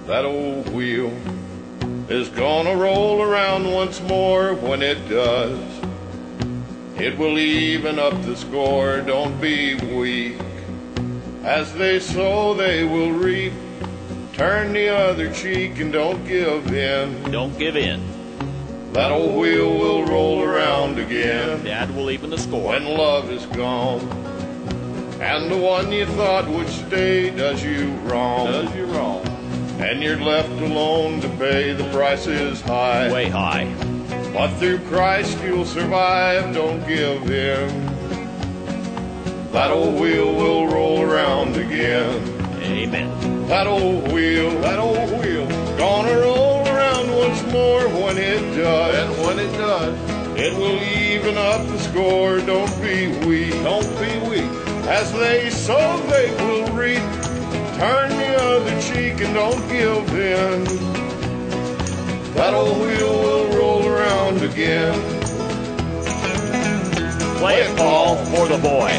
That old wheel is gonna roll around once more. When it does, it will even up the score. Don't be weak. As they sow, they will reap. Turn the other cheek and don't give in. Don't give in. That old wheel will roll around again. Dad will even the score. When love is gone, and the one you thought would stay does you wrong. And you're left alone to pay. The price is high. Way high. But through Christ you'll survive. Don't give in. That old wheel will roll around again. Amen. That old wheel, gonna roll around once more. When it does, and when it does, it will even up the score. Don't be weak. As they sow, they will reap. Turn the other cheek and don't give in. That old wheel will roll around again. Play it, Paul, for the boy.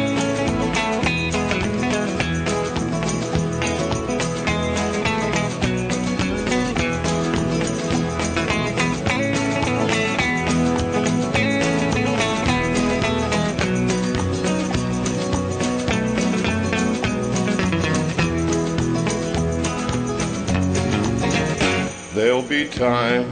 There'll be times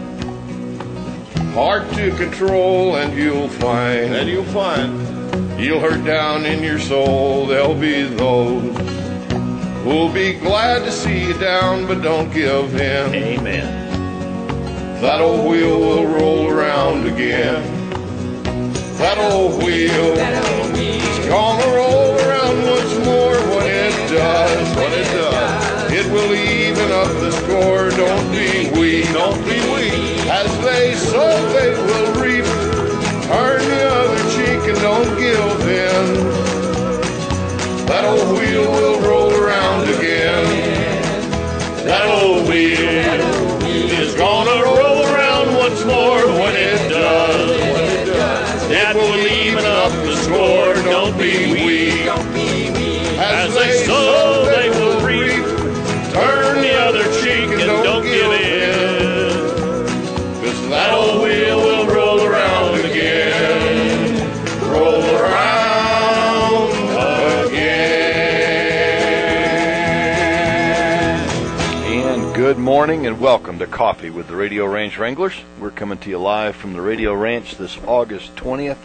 hard to control, and you'll find you'll hurt down in your soul. There'll be those who'll be glad to see you down, but don't give in. Amen. That old wheel will roll around again. That old wheel is gonna roll around once more. When it does, it will even up the score. Don't be weak. As they sow, they will reap. Turn the other cheek and don't give in. That old wheel will roll around again. That old wheel is gonna roll around once more. When it does, it will even up the score. Don't be weak. As they sow, they will reap. Turn the other cheek and don't give in. 'Cause that old wheel will roll around again. Roll around again. And good morning and welcome to Coffee with the Radio Ranch Wranglers. We're coming to you live from the Radio Ranch this August 20th,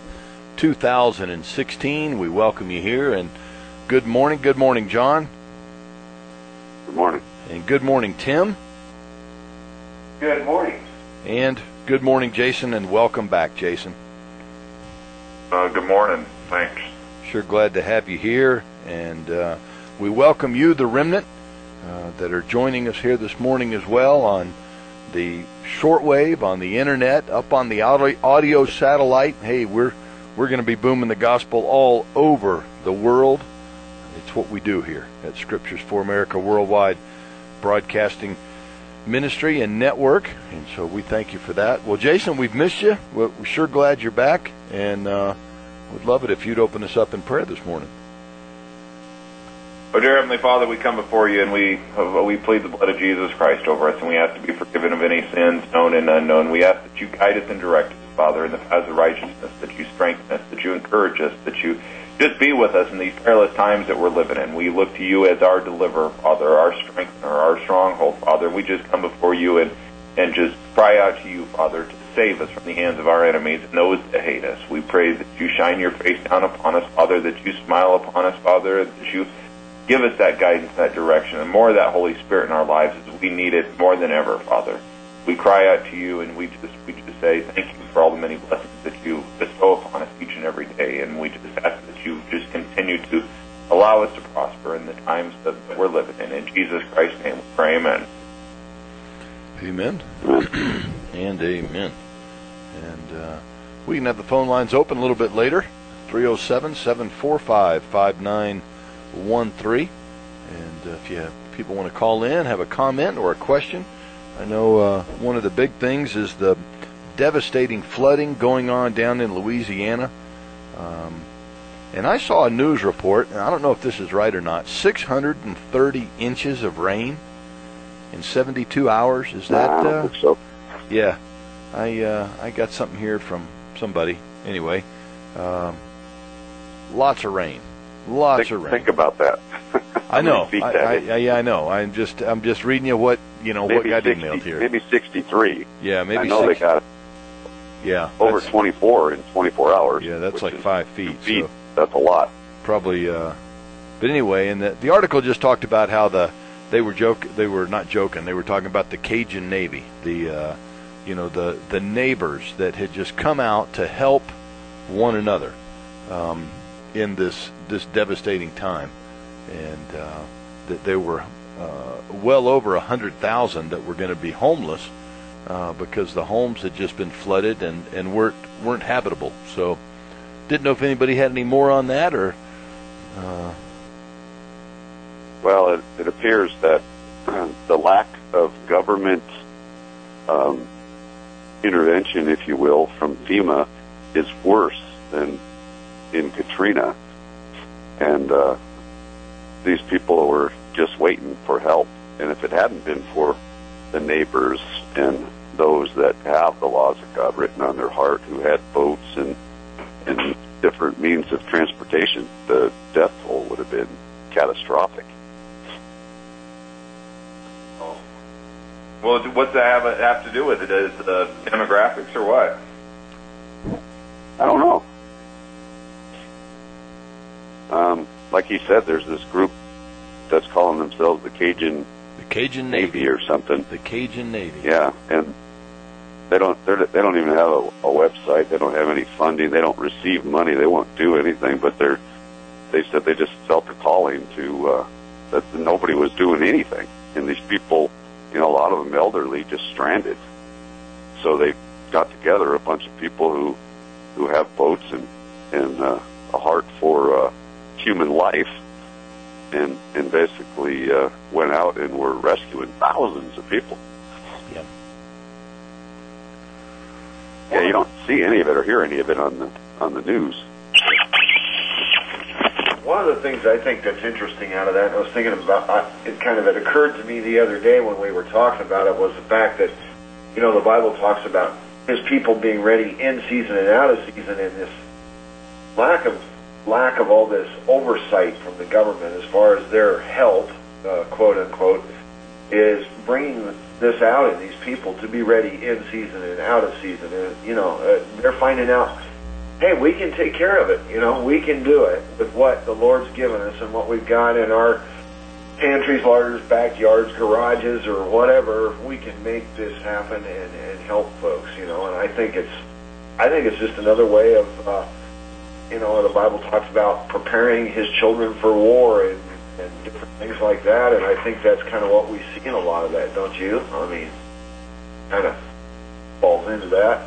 2016. We welcome you here and good morning. Good morning, John. Good morning. And good morning, Tim. Good morning. And good morning, Jason, and welcome back, Jason. Good morning. Thanks. Sure glad to have you here, and we welcome you, the remnant, that are joining us here this morning as well on the shortwave, on the internet, up on the audio satellite. Hey, we're going to be booming the gospel all over the world. It's what we do here at Scriptures for America Worldwide Broadcasting Ministry and Network, and so we thank you for that. Well, Jason, we've missed you. We're sure glad you're back, and would love it if you'd open us up in prayer this morning. Oh, dear Heavenly Father, we come before you and we plead the blood of Jesus Christ over us, and we ask to be forgiven of any sins known and unknown. We ask that you guide us and direct us, Father, in the paths of righteousness, that you strengthen us, that you encourage us, that you just be with us in these perilous times that we're living in. We look to you as our deliverer, Father, our strengthener, our stronghold, Father. We just come before you and just cry out to you, Father, to save us from the hands of our enemies and those that hate us. We pray that you shine your face down upon us, Father, that you smile upon us, Father, that you give us that guidance, that direction, and more of that Holy Spirit in our lives as we need it more than ever, Father. We cry out to you, and we just say thank you for all the many blessings that you bestow upon us each and every day, and we just ask that you just continue to allow us to prosper in the times that we're living in. In Jesus Christ's name we pray, amen. Amen. And amen. And we can have the phone lines open a little bit later, 307-745-5913. And if people want to call in, have a comment or a question. I know one of the big things is the devastating flooding going on down in Louisiana. And I saw a news report, and I don't know if this is right or not, 630 inches of rain in 72 hours. Is that? I don't think so. Yeah, I got something here from somebody. Anyway, lots of rain. Lots of rain. Think about that. I know. Feet that is. Yeah, I know. I'm just reading you what what got 60, emailed here. Maybe 63. Yeah, maybe. I know 60. they got Yeah, over 24 in 24 hours. Yeah, that's like is 5 feet. So that's a lot. probably. But anyway, and the article just talked about how they were not joking. They were talking about the Cajun Navy, the neighbors that had just come out to help one another in this devastating time, and that there were well over 100,000 that were going to be homeless because the homes had just been flooded and weren't habitable. So, didn't know if anybody had any more on that or. Well, it appears that the lack of government intervention, if you will, from FEMA is worse than in Katrina. And these people were just waiting for help. And if it hadn't been for the neighbors and those that have the laws of God written on their heart, who had boats and different means of transportation, the death toll would have been catastrophic. Well, what's that have to do with it? Is the demographics or what? I don't know. Like he said, there's this group that's calling themselves the Cajun Navy or something. The Cajun Navy. Yeah, and they don't even have a website. They don't have any funding. They don't receive money. They won't do anything. But they said they just felt a calling to that nobody was doing anything, and these people, a lot of them elderly, just stranded. So they got together, a bunch of people who have boats and a heart for human life, and basically went out and were rescuing thousands of people. Yeah. Yeah, you don't see any of it or hear any of it on the news. One of the things I think that's interesting out of that, and I was thinking about, it occurred to me the other day when we were talking about it, was the fact that, the Bible talks about his people being ready in season and out of season, and this lack of all this oversight from the government as far as their help, quote unquote, is bringing this out in these people to be ready in season and out of season. And, they're finding out, hey, we can take care of it. We can do it with what the Lord's given us and what we've got in our pantries, larders, backyards, garages, or whatever. We can make this happen and help folks. And I think it's just another way of, the Bible talks about preparing His children for war and different things like that. And I think that's kind of what we see in a lot of that, don't you? I mean, kind of falls into that.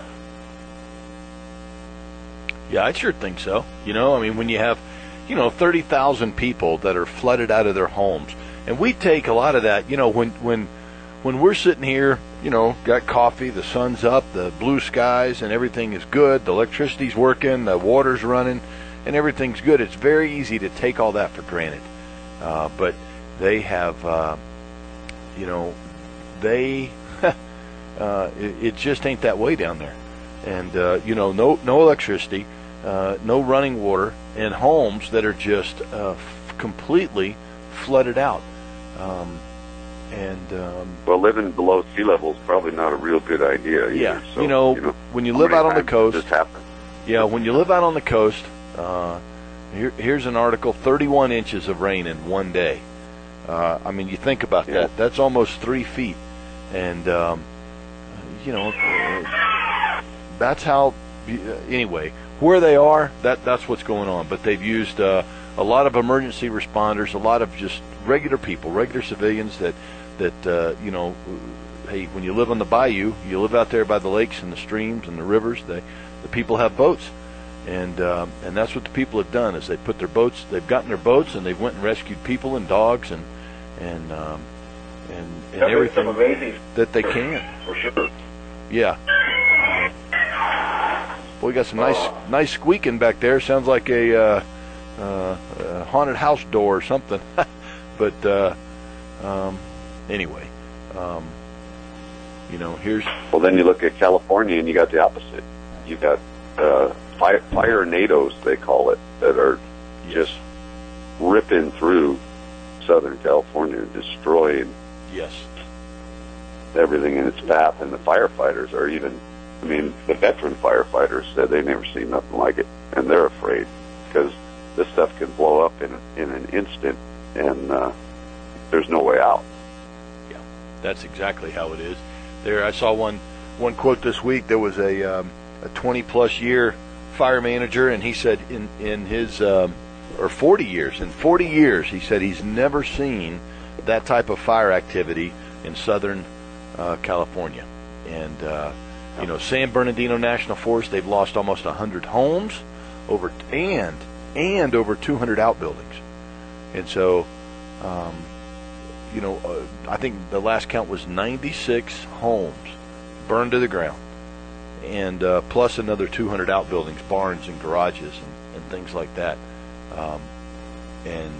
Yeah, I sure think so. When you have, 30,000 people that are flooded out of their homes, and we take a lot of that, when we're sitting here, got coffee, the sun's up, the blue skies, and everything is good, the electricity's working, the water's running, and everything's good. It's very easy to take all that for granted. But they have, it just ain't that way down there. And, no electricity, no running water, and homes that are just completely flooded out. Well, living below sea level is probably not a real good idea either. Yeah, So, when you live out on the coast, this happens. Yeah, when you live out on the coast, here's an article: 31 inches of rain in one day. You think about that. That's almost 3 feet, and that's how. Anyway, where they are, that's what's going on. But they've used a lot of emergency responders, a lot of just regular people, regular civilians that hey, when you live on the bayou, you live out there by the lakes and the streams and the rivers. The people have boats, and that's what the people have done. Is they've gotten their boats and they've went and rescued people and dogs and everything that they can. For sure. Yeah. Boy, we got some nice squeaking back there. Sounds like a haunted house door or something. But anyway, Here's... Well, then you look at California, and you got the opposite. You got fire nados, they call it, that are just ripping through Southern California and destroying everything in its path. And the firefighters are even, the veteran firefighters said they never seen nothing like it, and they're afraid because this stuff can blow up in an instant, and there's no way out. Yeah, that's exactly how it is. There, I saw one quote this week. There was a 20-plus year fire manager, and he said in his 40 years, he said he's never seen that type of fire activity in Southern California. And San Bernardino National Forest, they've lost almost 100 homes, over 200 outbuildings. And so, I think the last count was 96 homes burned to the ground, and plus another 200 outbuildings, barns and garages and things like that. And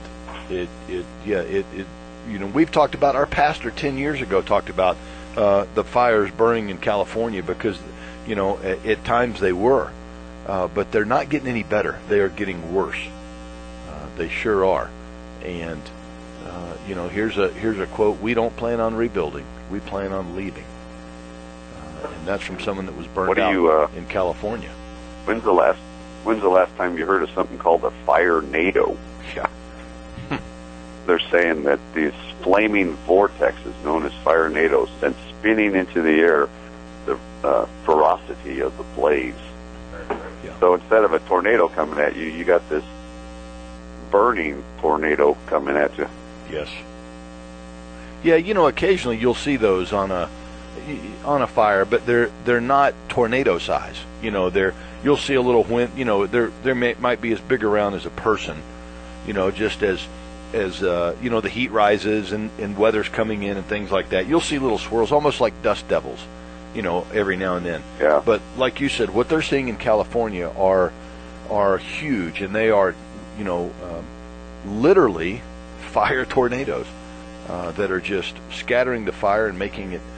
we've talked about, our pastor 10 years ago talked about the fires burning in California because, at times they were, but they're not getting any better. They are getting worse. They sure are. And here's a quote: "We don't plan on rebuilding. We plan on leaving." And that's from someone that was burned out in California. When's the last time you heard of something called a fire NATO? Yeah. They're saying that these flaming vortexes, known as fire nados, send spinning into the air the ferocity of the blaze. Yeah. So instead of a tornado coming at you, you got this burning tornado coming at you. Yes. Yeah, occasionally you'll see those on a fire, but they're not tornado size. You'll see a little wind. There might be as big around as a person. Just as the heat rises and weather's coming in and things like that. You'll see little swirls, almost like dust devils. Every now and then. Yeah. But like you said, what they're seeing in California are huge, and they are, literally fire tornadoes that are just scattering the fire and making it,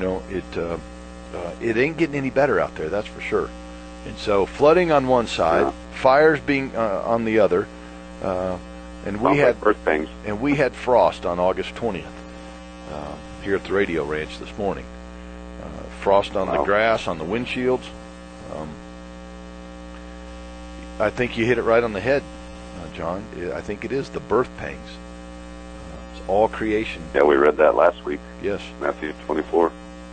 it ain't getting any better out there, that's for sure. And so flooding on one side, fires being on the other, and we had frost on August 20th here at the Radio Ranch this morning. Frost on the grass, on the windshields. I think you hit it right on the head, John. I think it is the birth pangs. It's all creation. Yeah, we read that last week. Yes. Matthew 24.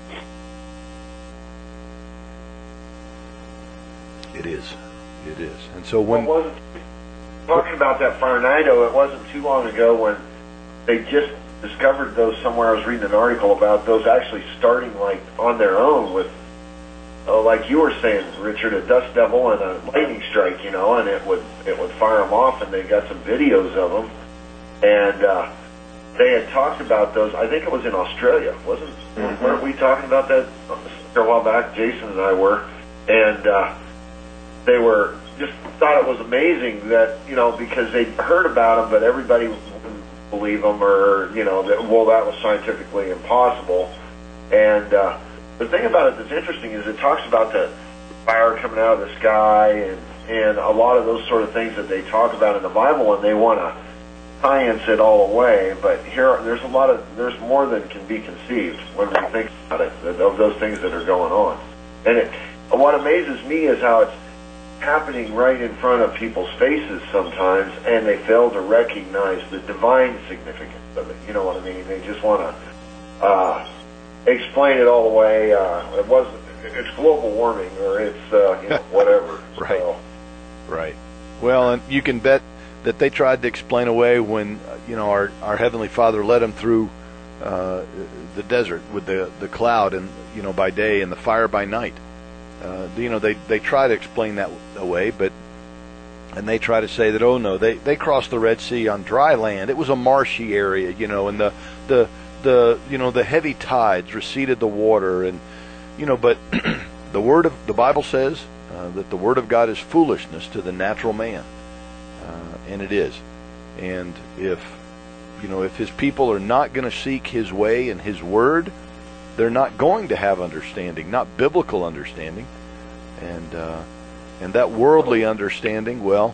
It is. And so when... talking about that fire NATO, it wasn't too long ago when they just discovered those somewhere. I was reading an article about those actually starting like on their own with, like you were saying, Richard, a dust devil and a lightning strike, and it would fire them off, and they got some videos of them, and they had talked about those. I think it was in Australia, wasn't? Mm-hmm. Weren't we talking about that a while back? Jason and I were, and they were just thought it was amazing that because they'd heard about them, but everybody wouldn't believe them, or that was scientifically impossible. And the thing about it that's interesting is it talks about the fire coming out of the sky and a lot of those sort of things that they talk about in the Bible, and they want to science it all away. But there's more than can be conceived when we think about it, of those things that are going on. And what amazes me is how it's happening right in front of people's faces sometimes, and they fail to recognize the divine significance of it. You know what I mean? They just want to explain it all away. It's global warming, or it's whatever. Right. So. Right. Well, and you can bet that they tried to explain away when our Heavenly Father led them through the desert with the cloud and by day and the fire by night. They try to explain that away, and they try to say that, oh no, they crossed the Red Sea on dry land. It was a marshy area, and the heavy tides receded the water, and but the Bible says that the Word of God is foolishness to the natural man, and it is. And if if His people are not going to seek His way and His word, they're not going to have understanding, not biblical understanding, and that worldly understanding. Well,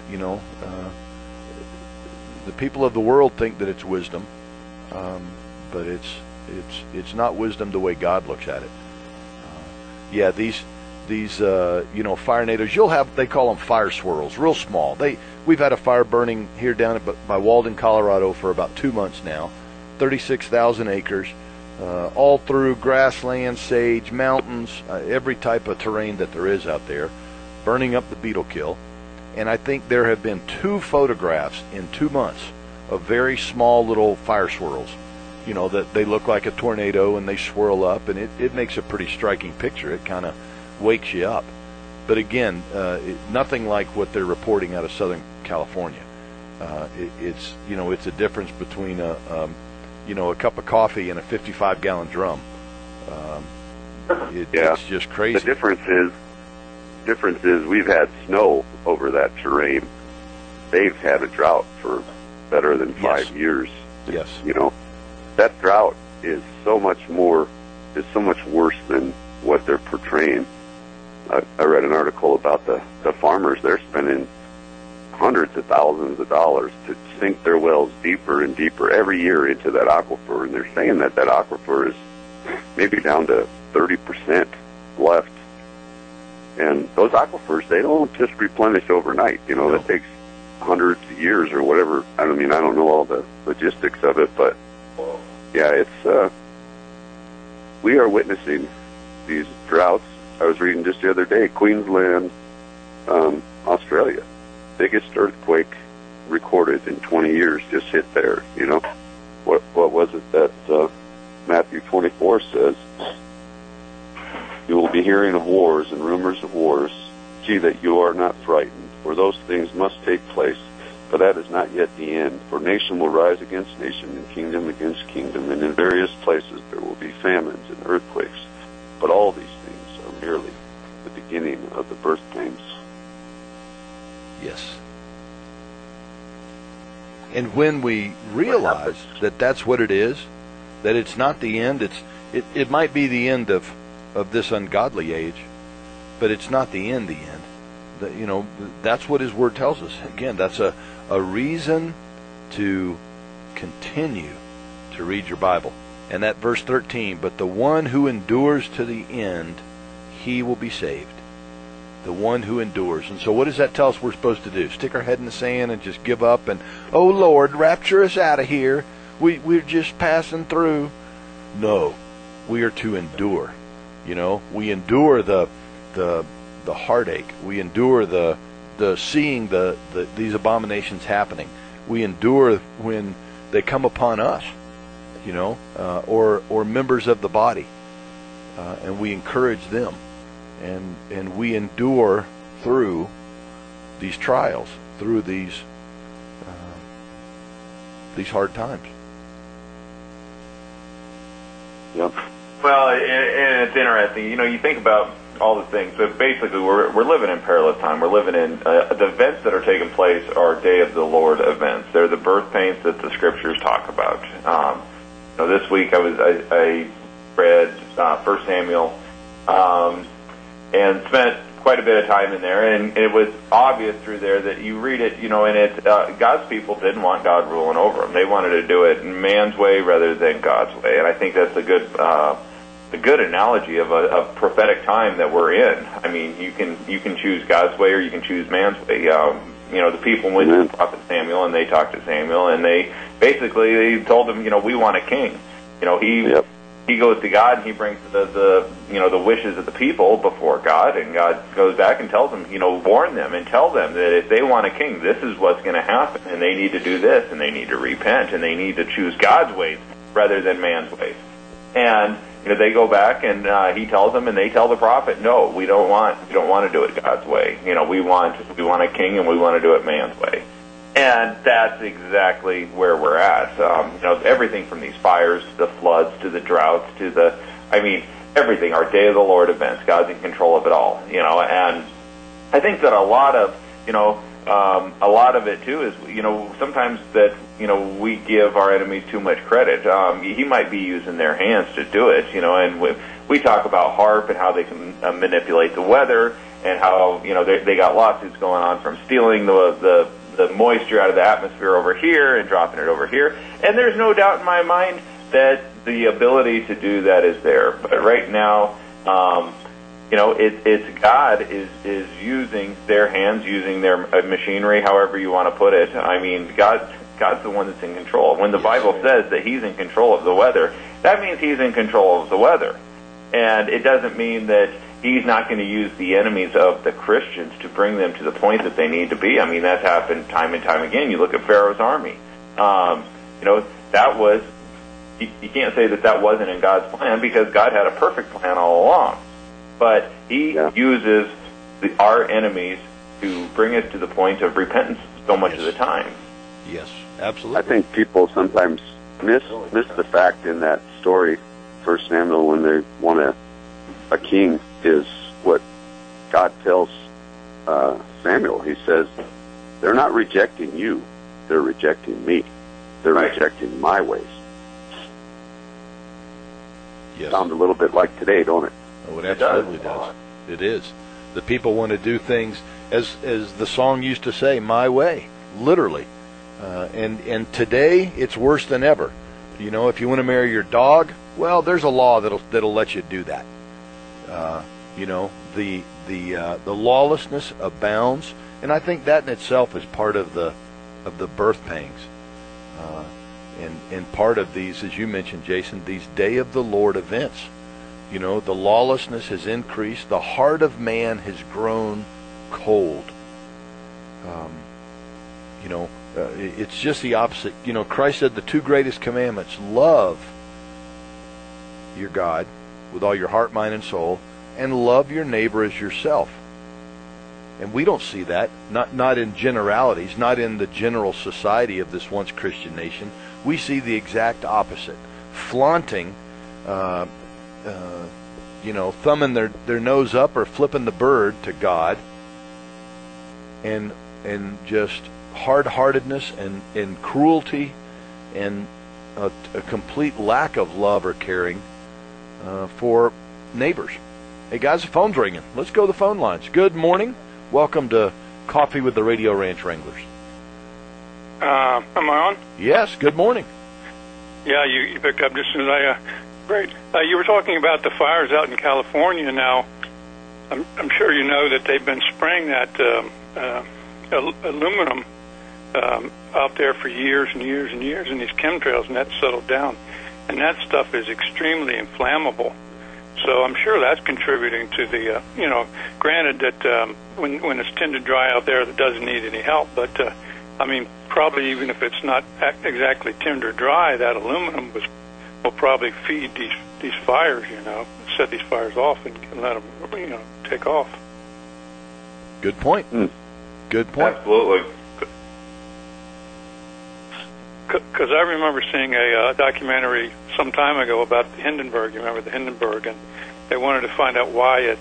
the people of the world think that it's wisdom, but it's not wisdom the way God looks at it. These fire nados, they call them fire swirls, real small. We've had a fire burning here down by Walden, Colorado for about 2 months now, 36,000 acres, all through grassland, sage, mountains, every type of terrain that there is out there, burning up the beetle kill. And I think there have been 2 photographs in 2 months of very small little fire swirls, that they look like a tornado and they swirl up, and it makes a pretty striking picture. It kind of wakes you up. But again, nothing like what they're reporting out of Southern California. It's a difference between a cup of coffee and a 55-gallon drum. It's just crazy. The difference is we've had snow over that terrain. They've had a drought for better than 5 years. Yes. That drought is so much worse than what they're portraying. I read an article about the farmers. They're spending hundreds of thousands of dollars to sink their wells deeper and deeper every year into that aquifer, and they're saying that aquifer is maybe down to 30% left. And those aquifers, they don't just replenish overnight. That takes hundreds of years or whatever. I don't know all the logistics of it, but yeah, we are witnessing these droughts. I was reading just the other day, Queensland, Australia, biggest earthquake recorded in 20 years just hit there. What was it that Matthew 24 says? You will be hearing of wars and rumors of wars. See that you are not frightened, for those things must take place, but that is not yet the end. For nation will rise against nation, and kingdom against kingdom, and in various places there will be famines and earthquakes. But all these things are merely the beginning of the birth pains. Yes. And when we realize that that's what it is, that it's not the end, it might be the end of this ungodly age, but it's not the end. That's what His Word tells us. Again, that's a reason to continue to read your Bible. And that verse 13, but the one who endures to the end, he will be saved. The one who endures. And so what does that tell us we're supposed to do? Stick our head in the sand and just give up and, oh Lord, rapture us out of here. We're just passing through. No, we are to endure. We endure the heartache. We endure the seeing these abominations happening. We endure when they come upon us, or members of the body, and we encourage them, and we endure through these trials, through these hard times. Yep. Well, and it's interesting. You think about all the things. But basically, we're living in perilous time. We're living in the events that are taking place are Day of the Lord events. They're the birth pains that the Scriptures talk about. This week I read 1 Samuel and spent quite a bit of time in there, and it was obvious through there that you read it, and it God's people didn't want God ruling over them. They wanted to do it man's way rather than God's way, and I think that's a good analogy of a prophetic time that we're in. I mean, you can choose God's way or you can choose man's way. The people went to the prophet Samuel and they talked to Samuel, and they told him, we want a king. He goes to God and he brings the wishes of the people before God, and God goes back and tells them, warn them and tell them that if they want a king, this is what's going to happen, and they need to do this, and they need to repent, and they need to choose God's ways rather than man's ways. And they go back and he tells them, and they tell the prophet, no, we don't want to do it God's way. We want a king, and we want to do it man's way. And that's exactly where we're at. Everything from these fires to the floods to the droughts to everything, our Day of the Lord events. God's in control of it all, and I think that a lot of, a lot of it too is, sometimes that, we give our enemies too much credit. He might be using their hands to do it, and we talk about HAARP and how they can manipulate the weather, and how, they got lawsuits going on from stealing the moisture out of the atmosphere over here and dropping it over here. And there's no doubt in my mind that the ability to do that is there. But right now, it's God is using their hands, using their machinery, however you want to put it. I mean, God's the one that's in control. When the Bible says that He's in control of the weather, that means He's in control of the weather. And it doesn't mean that He's not going to use the enemies of the Christians to bring them to the point that they need to be. I mean, that's happened time and time again. You look at Pharaoh's army. That was, you can't say that wasn't in God's plan, because God had a perfect plan all along. But He uses our enemies to bring us to the point of repentance so much of the time. Yes, absolutely. I think people sometimes miss the fact in that story, 1 Samuel, when they want a king, is what God tells Samuel. He says, they're not rejecting you, they're rejecting me. They're rejecting my ways. Yes. Sounds a little bit like today, don't it? Oh, it absolutely does. It is. The people want to do things, as the song used to say, my way, literally. And today, it's worse than ever. If you want to marry your dog, well, there's a law that'll let you do that. The lawlessness abounds, and I think that in itself is part of the birth pangs, and part of these, as you mentioned, Jason, these Day of the Lord events. The lawlessness has increased. The heart of man has grown cold. It's just the opposite. Christ said the two greatest commandments: love your God with all your heart, mind, and soul, and love your neighbor as yourself. And we don't see that, not in generalities, not in the general society of this once Christian nation. We see the exact opposite. Flaunting, thumbing their nose up or flipping the bird to God, and just hard-heartedness and cruelty and a complete lack of love or caring for neighbors. Hey guys, the phone's ringing. Let's go to the phone lines. Good morning. Welcome to Coffee with the Radio Ranch Wranglers. Am I on? Yes, good morning. Yeah, you picked up just as soon as great. You were talking about the fires out in California now. I'm sure you know that they've been spraying that aluminum out there for years and years and years in these chemtrails, and that's settled down. And that stuff is extremely inflammable. So I'm sure that's contributing to the, granted that when it's tinder dry out there, that doesn't need any help. But, probably even if it's not exactly tinder dry, that aluminum will probably feed these fires, set these fires off and let them, take off. Good point. Good point. Absolutely. Because I remember seeing a documentary some time ago about the Hindenburg. You remember the Hindenburg, and they wanted to find out why it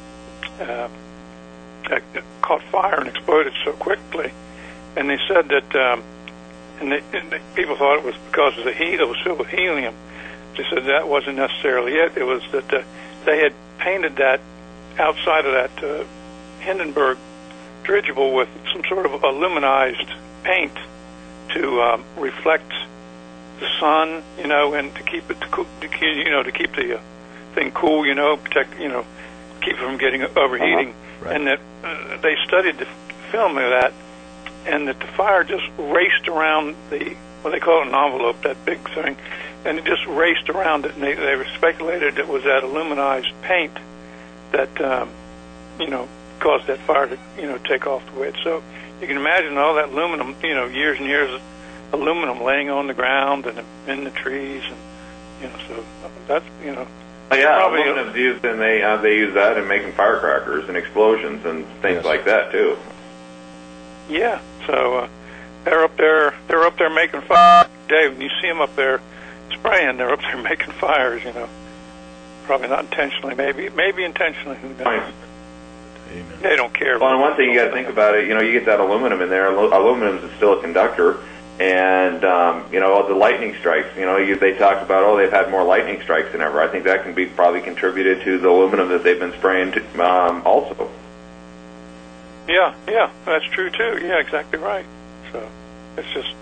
caught fire and exploded so quickly. And they said that, people thought it was because of the heat. It was filled with helium. They said that wasn't necessarily it. It was that they had painted that outside of that Hindenburg dirigible with some sort of aluminized paint to reflect the sun, and to keep it to keep the thing cool, protect, keep it from getting overheating. Right. And that they studied the film of that, and that the fire just raced around what they call an envelope, that big thing, and it just raced around it. And they speculated it was that aluminized paint that caused that fire to take off the way it. So you can imagine all that aluminum, years and years of aluminum laying on the ground and in the trees, and so that's probably aluminum's used, and they use that in making firecrackers and explosions and things like that too. Yeah, so they're up there making fires. Dave, when you see them up there spraying, they're up there making fires. Probably not intentionally, maybe intentionally. Who knows? Amen. They don't care. Well, and one thing you got to think about it, you get that aluminum in there. Aluminum is still a conductor, and the lightning strikes. They talk about they've had more lightning strikes than ever. I think that can be probably contributed to the aluminum that they've been spraying also. Yeah, that's true too. Yeah, exactly right. So it's just,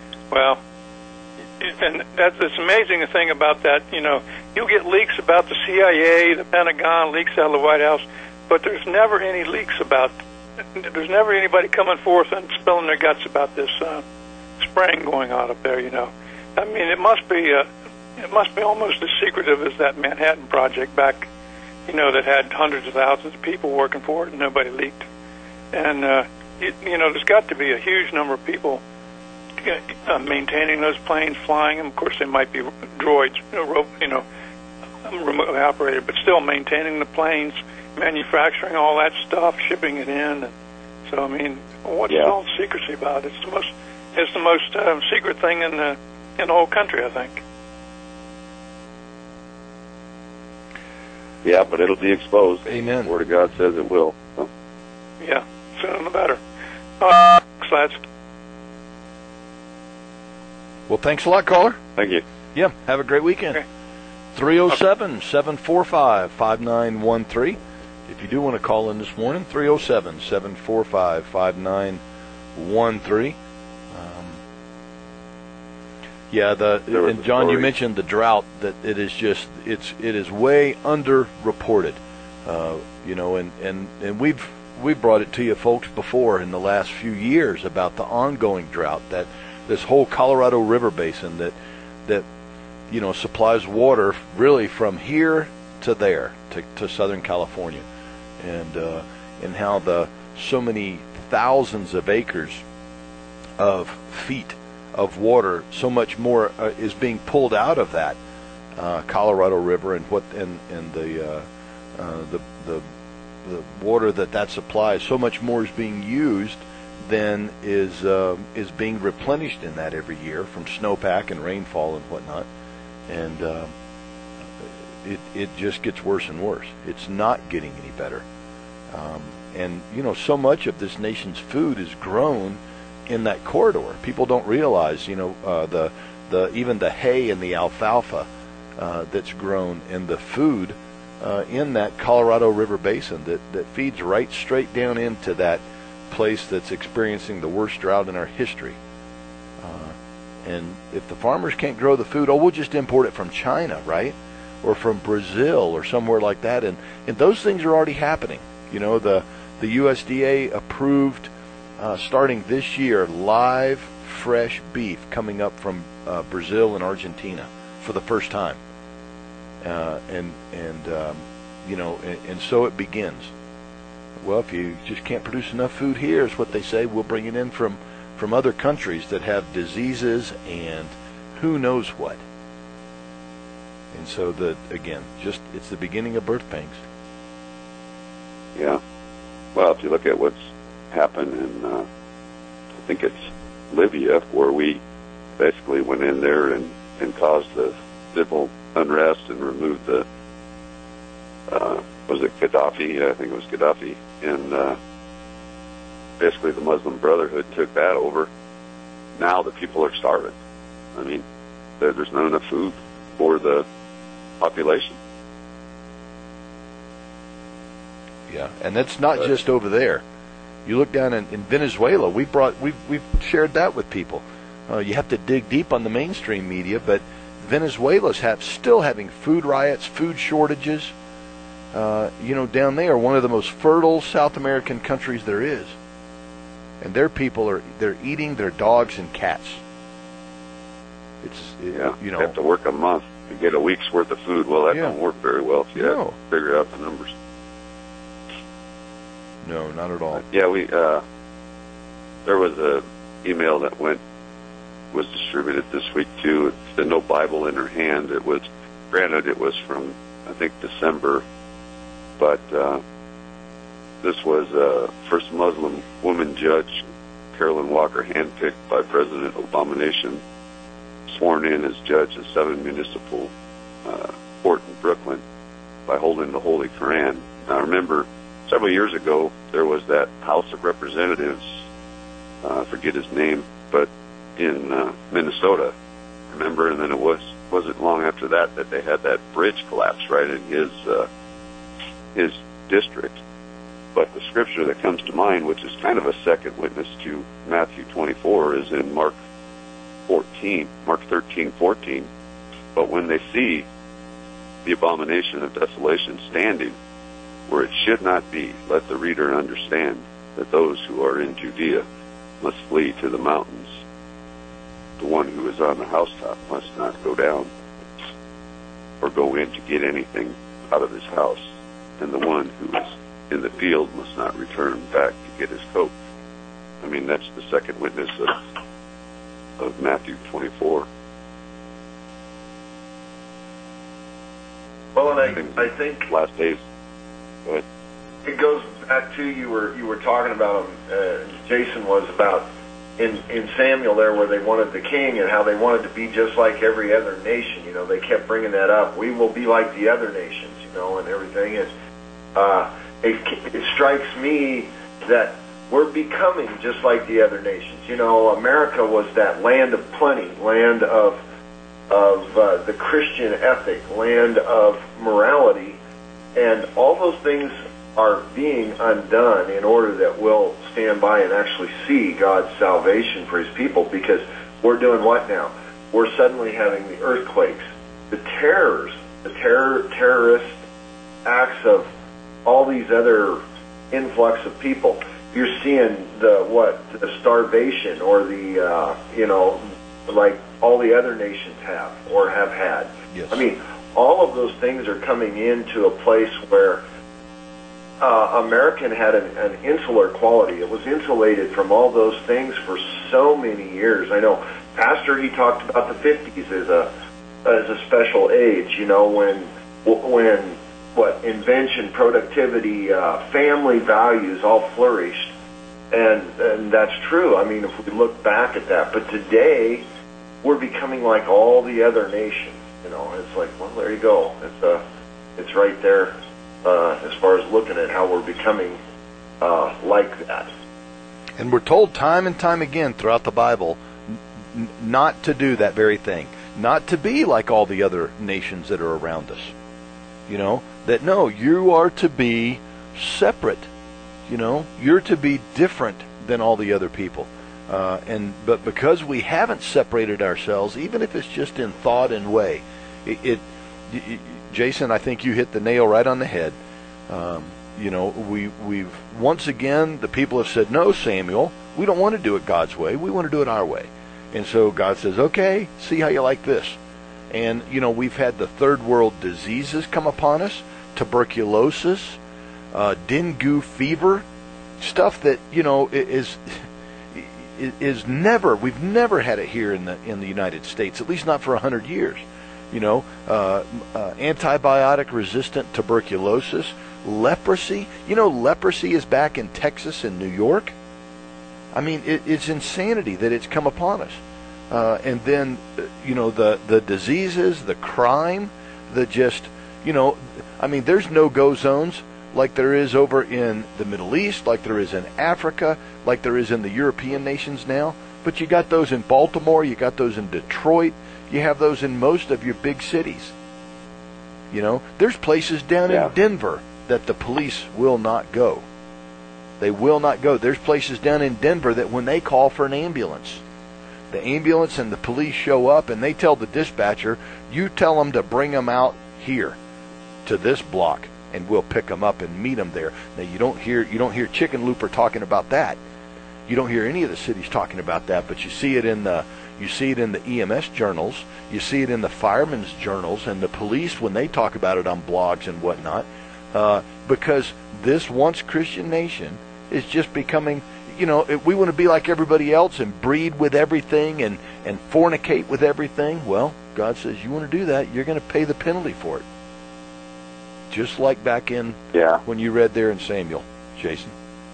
and that's this amazing thing about that. You get leaks about the CIA, the Pentagon, leaks out of the White House, but there's never any leaks there's never anybody coming forth and spilling their guts about this spraying going on up there. I mean, it must be almost as secretive as that Manhattan Project back, that had hundreds of thousands of people working for it and nobody leaked. And there's got to be a huge number of people maintaining those planes, flying them. Of course, they might be droids, remotely operated, but still maintaining the planes, manufacturing all that stuff, shipping it in. And so, I mean, what's all the secrecy about? It's the most secret thing in the whole country, I think. Yeah, but it'll be exposed. Amen. The Word of God says it will. So. Yeah, sooner the better. Thanks, lads. Well, thanks a lot, caller. Thank you. Yeah, have a great weekend. Okay. 307-745-5913. If you do want to call in this morning, 307-745-5913. And John, you mentioned the drought, that it is way underreported. And we've brought it to you folks before in the last few years about the ongoing drought, that this whole Colorado River basin that supplies water really from here to there to Southern California, and how so many thousands of acres of feet of water, so much more is being pulled out of that Colorado River, and the water that supplies, so much more is being used than is being replenished in that every year from snowpack and rainfall and whatnot, and it just gets worse and worse. It's not getting any better, and so much of this nation's food is grown in that corridor. People don't realize, even the hay and the alfalfa that's grown, and the food in that Colorado River basin that feeds right straight down into that place that's experiencing the worst drought in our history. And if the farmers can't grow the food, we'll just import it from China, right? Or from Brazil or somewhere like that. And those things are already happening. The USDA approved starting this year live fresh beef coming up from Brazil and Argentina for the first time. And so it begins. Well, if you just can't produce enough food here, is what they say, we'll bring it in from other countries that have diseases and who knows what. And so it's the beginning of birth pangs. Yeah. Well, if you look at what's happened in, I think it's Libya, where we basically went in there and caused the civil unrest and removed the, was it Gaddafi? I think it was Gaddafi. And basically the Muslim Brotherhood took that over. Now the people are starving. I mean, there's not enough food for the population. Yeah, and that's not just over there. You look down in Venezuela. We've shared that with people. You have to dig deep on the mainstream media, but Venezuela's still having food riots, food shortages. Down there, one of the most fertile South American countries there is, and their people they're eating their dogs and cats. You have to work a month to get a week's worth of food. Well, that don't work very well if you have to figure out the numbers. No, not at all. Yeah, there was a email that was distributed this week too. It said no Bible in her hand. It was from, I think, December, but this was first Muslim woman judge, Carolyn Walker, handpicked by President Obama, sworn in as judge of 7 municipal court in Brooklyn by holding the Holy Quran. Now remember, several years ago, there was that House of Representatives, I forget his name, but in Minnesota, remember? And then it wasn't long after that they had that bridge collapse right in his district. But the scripture that comes to mind, which is kind of a second witness to Matthew 24, is in Mark 13:14. But when they see the abomination of desolation standing where it should not be, let the reader understand that those who are in Judea must flee to the mountains. The one who is on the housetop must not go down or go in to get anything out of his house, and the one who is in the field must not return back to get his coat. I mean, that's the second witness of Matthew 24. Well, and I think last days. Go ahead. It goes back to you were talking about Jason was about in Samuel there where they wanted the king and how they wanted to be just like every other nation. You know, they kept bringing that up. We will be like the other nations, you know, and everything. And it strikes me that we're becoming just like the other nations. You know, America was that land of plenty, land of the Christian ethic, land of morality, and all those things are being undone in order that we'll stand by and actually see God's salvation for His people, because we're doing what now? We're suddenly having the earthquakes, the terrors, terrorist acts of all these other influx of people. You're seeing the starvation or the, like all the other nations have or have had. Yes. I mean, all of those things are coming into a place where American had an insular quality. It was insulated from all those things for so many years. I know Pastor, he talked about the 50s as a special age, you know, when invention, productivity, family values all flourished. And that's true. I mean, if we look back at that. But today, we're becoming like all the other nations. You know, it's like, well, there you go. It's right there as far as looking at how we're becoming like that. And we're told time and time again throughout the Bible not to do that very thing. Not to be like all the other nations that are around us. You know, that no, you are to be separate. You know, you're to be different than all the other people. But because we haven't separated ourselves, even if it's just in thought and way, Jason, I think you hit the nail right on the head. You know, we've once again, the people have said, no, Samuel, we don't want to do it God's way. We want to do it our way. And so God says, okay, see how you like this. And, you know, we've had the third world diseases come upon us, tuberculosis, dengue fever, stuff that, you know, is never, we've never had it here in the United States, at least not for 100 years. You know, antibiotic resistant tuberculosis, leprosy. You know, leprosy is back in Texas and New York. I mean, it's insanity that it's come upon us. And then, you know, the diseases, the crime, the just, you know, I mean, there's no-go zones like there is over in the Middle East, like there is in Africa, like there is in the European nations now. But you got those in Baltimore, you got those in Detroit, you have those in most of your big cities. You know, there's places down in Denver that the police will not go. They will not go. There's places down in Denver that when they call for an ambulance, the ambulance and the police show up and they tell the dispatcher, you tell them to bring them out here to this block and we'll pick them up and meet them there. Now you don't hear Chickenlooper talking about that. You don't hear any of the cities talking about that, but you see it in the EMS journals, you see it in the firemen's journals, and the police when they talk about it on blogs and whatnot, because this once Christian nation is just becoming, you know, we want to be like everybody else and breed with everything and fornicate with everything. Well, God says you want to do that, you're going to pay the penalty for it. Just like back in when you read there in Samuel, Jason.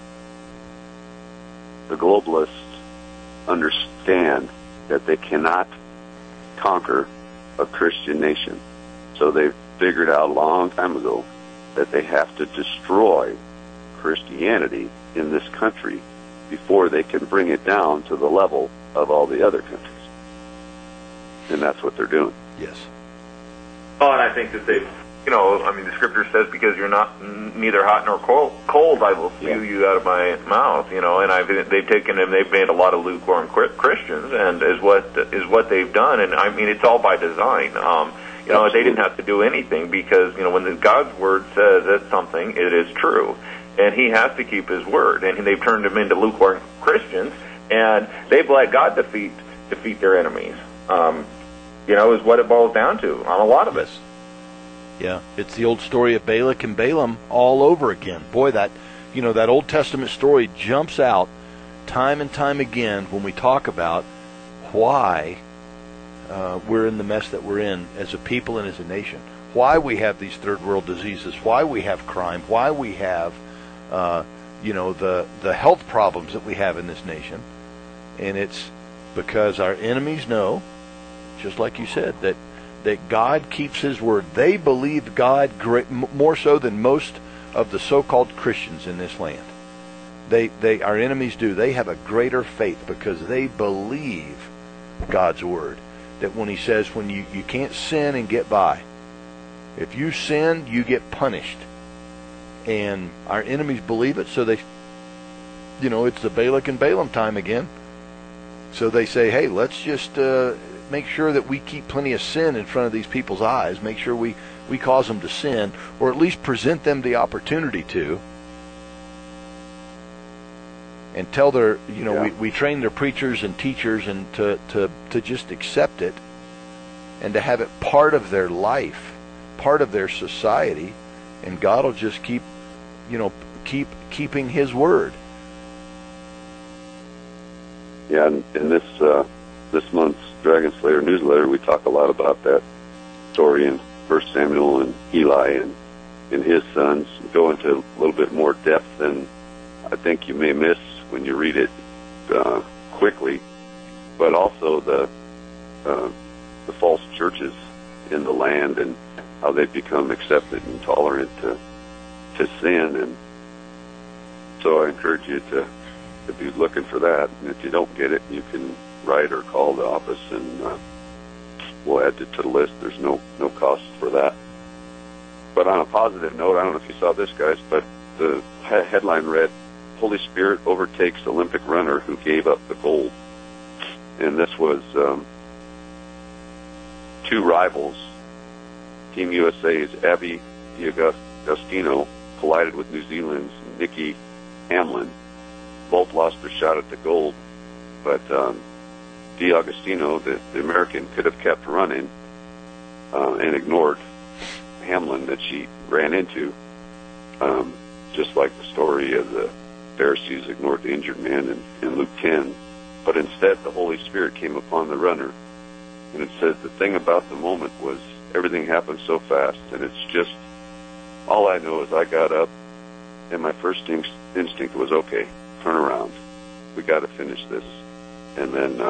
The globalists understand that they cannot conquer a Christian nation. So they figured out a long time ago that they have to destroy Christianity in this country before they can bring it down to the level of all the other countries. And that's what they're doing. Yes. Oh, and I think that they, the scripture says, because you're not neither hot nor cold, I will spew you out of my mouth. And they've made a lot of lukewarm Christians, and is what they've done. And I mean, it's all by design. They didn't have to do anything, because when God's word says it's something, it is true, and He has to keep His word. And they've turned them into lukewarm Christians, and they've let God defeat their enemies. Is what it boils down to on a lot of it. Yeah, it's the old story of Balak and Balaam all over again. Boy, that Old Testament story jumps out time and time again when we talk about why we're in the mess that we're in as a people and as a nation. Why we have these third world diseases, why we have crime, why we have the health problems that we have in this nation. And it's because our enemies know, just like you said, that God keeps His word. They believe God more so than most of the so-called Christians in this land. Our enemies do. They have a greater faith because they believe God's word. That when He says, when you can't sin and get by. If you sin, you get punished. And our enemies believe it, so they, it's the Balak and Balaam time again. So they say, hey, let's just make sure that we keep plenty of sin in front of these people's eyes. Make sure we cause them to sin, or at least present them the opportunity to. And tell their, we train their preachers and teachers and to just accept it and to have it part of their life, part of their society, and God will just keep keeping His word. Yeah, and in this month's Dragon Slayer newsletter, we talk a lot about that story in 1 Samuel and Eli and his sons. Go into a little bit more depth than I think you may miss when you read it quickly, but also the false churches in the land and how they've become accepted and tolerant to sin. And so I encourage you to be looking for that. And if you don't get it, you can write or call the office, and we'll add it to the list. There's no cost for that. But on a positive note, I don't know if you saw this, guys, but the headline read, Holy Spirit overtakes Olympic runner who gave up the gold. And this was two rivals. Team USA's Abby D'Agostino collided with New Zealand's Nikki Hamlin. Both lost their shot at the gold, but D'Agostino, the American, could have kept running and ignored Hamlin that she ran into, just like the story of the Pharisees ignored the injured man in Luke 10. But instead, the Holy Spirit came upon the runner. And it says the thing about the moment was everything happened so fast, and it's just, all I know is I got up, and my first instinct was, okay, turn around. We got to finish this. And then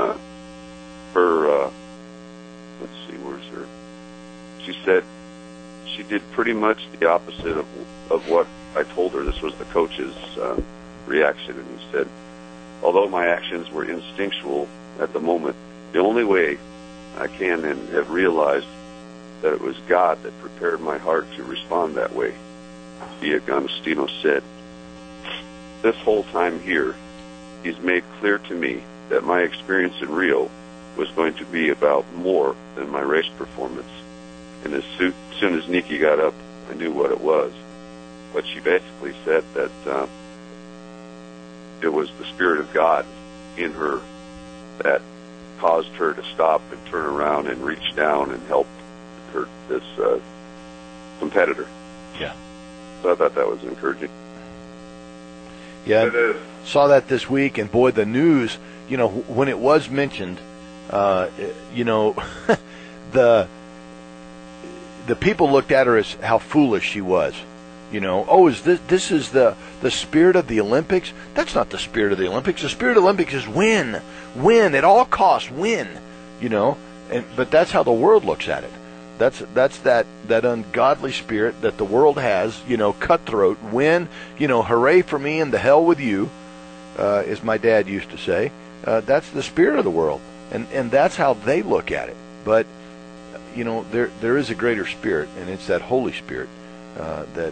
let's see, where's her? She said she did pretty much the opposite of what I told her. This was the coach's reaction, and he said, although my actions were instinctual at the moment, the only way I can and have realized that it was God that prepared my heart to respond that way. D'Agostino said, this whole time here, He's made clear to me that my experience in Rio was going to be about more than my race performance. And as soon as Nikki got up, I knew what it was. But she basically said that it was the Spirit of God in her that caused her to stop and turn around and reach down and help this competitor. Yeah. So I thought that was encouraging. Yeah, saw that this week, and boy, the news, when it was mentioned, the people looked at her as how foolish she was. Is this is the spirit of the Olympics? That's not the spirit of the Olympics. The spirit of the Olympics is win at all costs, win. But that's how the world looks at it. That's that ungodly spirit that the world has, cutthroat, win, hooray for me and the hell with you, as my dad used to say. That's the spirit of the world, and that's how they look at it. But, there is a greater spirit, and it's that Holy Spirit that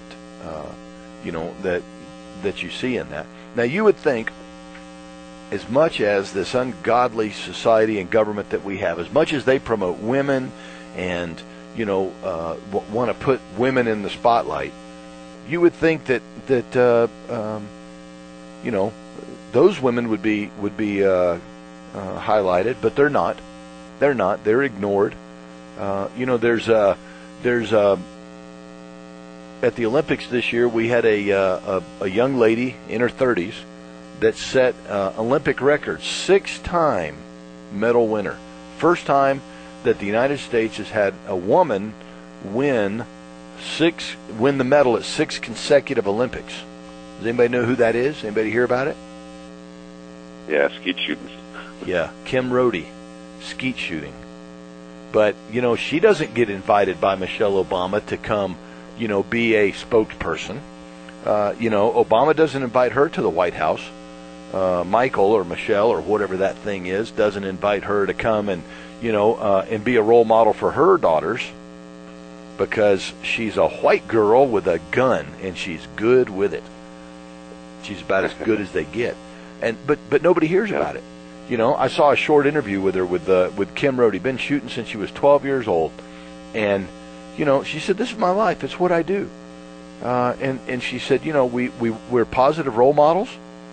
you see in that. Now, you would think, as much as this ungodly society and government that we have, as much as they promote women and want to put women in the spotlight, you would think that those women would be highlighted, but they're not. They're not. They're ignored. There's at the Olympics this year, we had a young lady in her 30s that set Olympic records, 6-time medal winner. First time that the United States has had a woman win the medal at 6 consecutive Olympics. Does anybody know who that is? Anybody hear about it? Yeah, skeet shooting. Yeah, Kim Rhodey, skeet shooting. But, she doesn't get invited by Michelle Obama to come, be a spokesperson. Obama doesn't invite her to the White House. Michael or Michelle or whatever that thing is doesn't invite her to come and and be a role model for her daughters, because she's a white girl with a gun and she's good with it. She's about as good as they get, but nobody hears about it. I saw a short interview with her with Kim Rhodey. Been shooting since she was 12 years old, and she said, "This is my life. It's what I do." And she said, we're positive role models.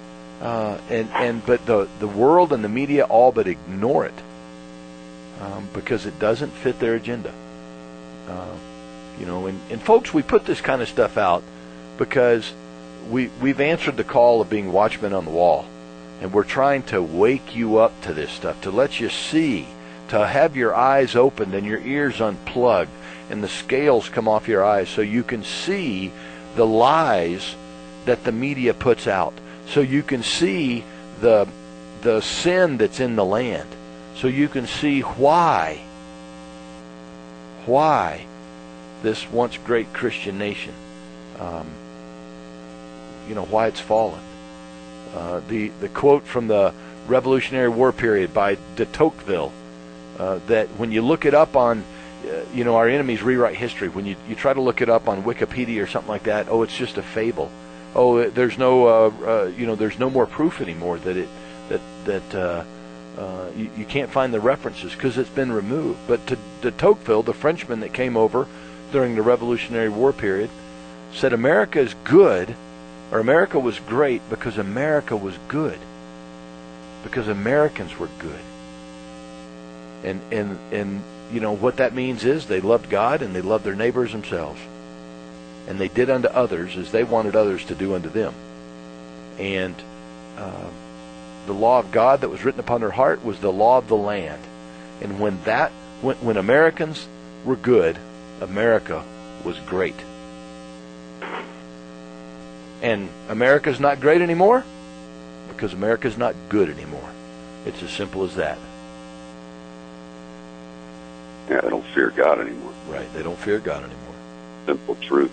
But the world and the media all but ignore it, because it doesn't fit their agenda. And folks, we put this kind of stuff out because we've answered the call of being watchmen on the wall, and we're trying to wake you up to this stuff, to let you see, to have your eyes opened and your ears unplugged and the scales come off your eyes so you can see the lies that the media puts out. So you can see the sin that's in the land. So you can see why this once great Christian nation, why it's fallen. The quote from the Revolutionary War period by de Tocqueville, that when you look it up on, our enemies rewrite history. When you try to look it up on Wikipedia or something like that, it's just a fable. There's no there's no more proof anymore that you can't find the references because it's been removed. But de Tocqueville, the Frenchman that came over during the Revolutionary War period, said America is good, or America was great because America was good, because Americans were good. And what that means is they loved God and they loved their neighbors themselves. And they did unto others as they wanted others to do unto them. And the law of God that was written upon their heart was the law of the land. And when Americans were good, America was great. And America's not great anymore because America's not good anymore. It's as simple as that. Yeah, they don't fear God anymore. Right, they don't fear God anymore. Simple truth.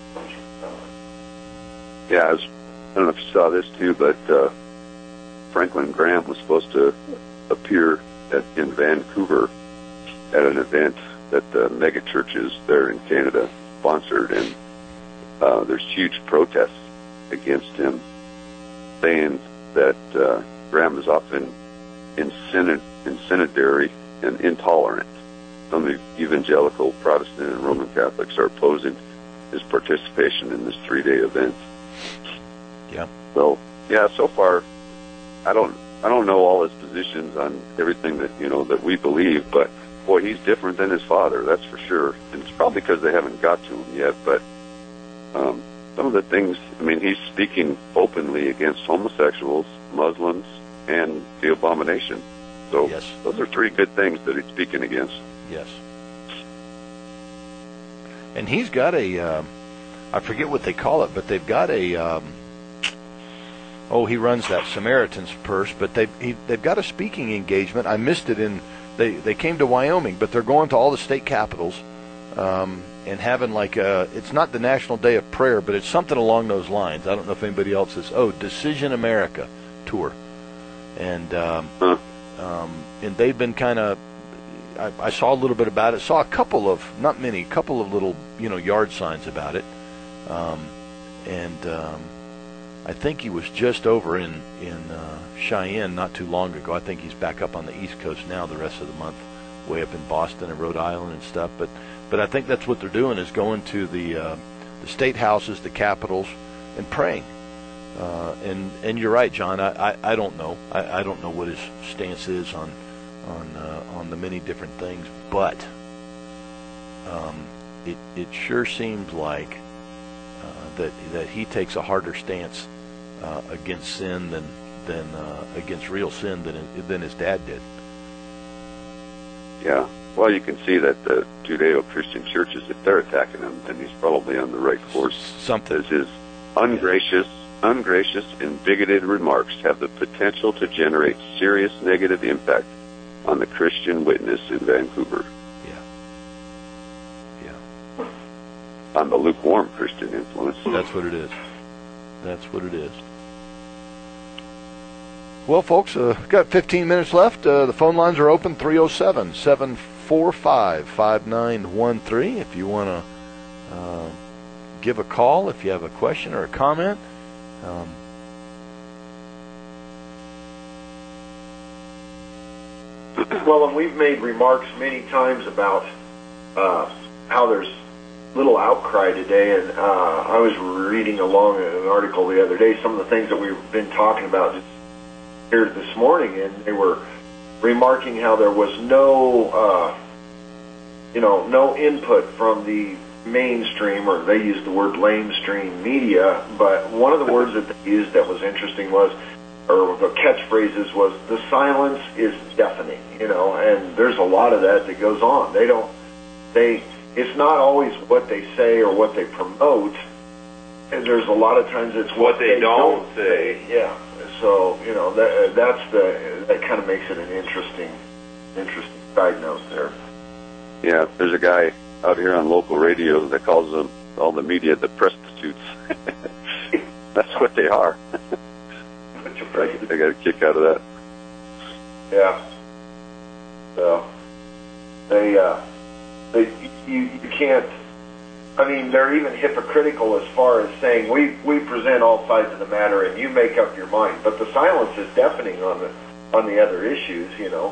Yeah, I don't know if you saw this too, but Franklin Graham was supposed to appear in Vancouver at an event that the mega churches there in Canada sponsored, and there's huge protests against him, saying that Graham is often incendiary and intolerant. Some evangelical, Protestant, and Roman Catholics are opposing his participation in this 3-day event. Yeah. So yeah, so far, I don't know all his positions on everything that we believe, but boy, he's different than his father, that's for sure. And it's probably because they haven't got to him yet. But some of the things, he's speaking openly against homosexuals, Muslims, and the abomination. So yes, those are 3 good things that he's speaking against. Yes. And he's got I forget what they call it, but they've got he runs that Samaritan's Purse, but they've got a speaking engagement. I missed it they came to Wyoming, but they're going to all the state capitals and having like it's not the National Day of Prayer, but it's something along those lines. I don't know if anybody else is. Decision America tour, and they've been kind of. I saw a little bit about it. Saw a couple of, not many, a couple of little yard signs about it, I think he was just over in Cheyenne not too long ago. I think he's back up on the East Coast now the rest of the month, way up in Boston and Rhode Island and stuff. But I think that's what they're doing, is going to the state houses, the capitals, and praying. And you're right, John. I don't know. I don't know what his stance is on the many different things, but it sure seems like that he takes a harder stance against sin than against real sin than his dad did. Yeah. Well, you can see that the Judeo-Christian churches, if they're attacking him, then he's probably on the right course. Something. As his ungracious, and bigoted remarks have the potential to generate serious negative impact on the Christian witness in Vancouver. Yeah. On the lukewarm Christian influence. That's what it is. That's what it is. Well, folks, got 15 minutes left. The phone lines are open, 307-745-5913. If you want to give a call, if you have a question or a comment. Well, and we've made remarks many times about how there's little outcry today, and I was reading along an article the other day, some of the things that we've been talking about just here this morning, and they were remarking how there was no input from the mainstream, or they used the word lamestream media, but one of the words that they used that was interesting was, or the catchphrases was, the silence is deafening, and there's a lot of that goes on. It's not always what they say or what they promote, and there's a lot of times it's what they don't say. Yeah. So, that kind of makes it an interesting side note there. Yeah, there's a guy out here on local radio that calls them, all the media, the prostitutes. That's what they are. I got a kick out of that. Yeah. So, you can't, they're even hypocritical as far as saying, we present all sides of the matter and you make up your mind. But the silence is deafening on the other issues,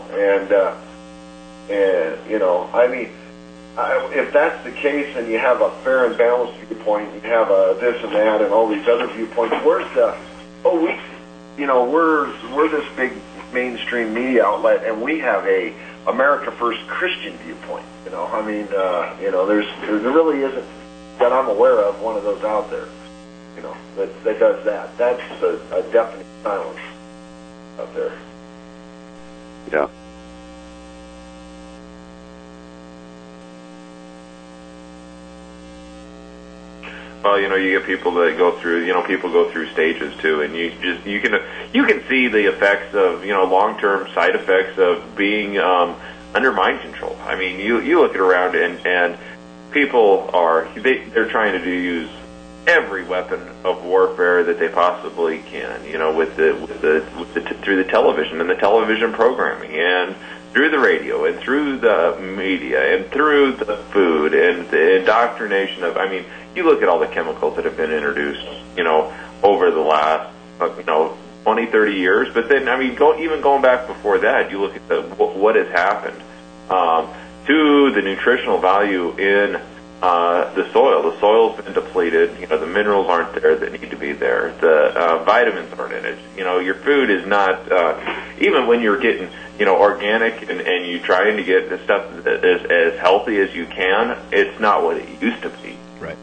if that's the case and you have a fair and balanced viewpoint, you have a this and that and all these other viewpoints, where's the, we're this big mainstream media outlet and we have a America First Christian viewpoint, there really isn't, that I'm aware of, one of those out there, that does that. That's a definite silence out there. Yeah. Well, you get people that go through, people go through stages too, and you can see the effects of, long-term side effects of being under mind control. You look around and people they're trying to use every weapon of warfare that they possibly can, through the television and the television programming and through the radio and through the media and through the food and the indoctrination of, you look at all the chemicals that have been introduced, over the last, 20, 30 years. But then, even going back before that, you look at what has happened to the nutritional value in the soil. The soil's been depleted. The minerals aren't there that need to be there. The vitamins aren't in it. Your food is not, even when you're getting, organic and you trying to get the stuff that is as healthy as you can, it's not what it used to be. Right.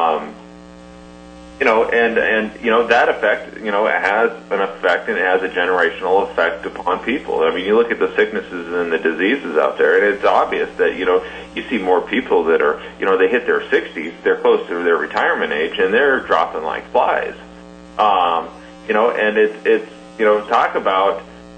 That effect, it has an effect, and it has a generational effect upon people. You look at the sicknesses and the diseases out there, and it's obvious that, you see more people that are, they hit their 60s, they're close to their retirement age, and they're dropping like flies. And it's talk about,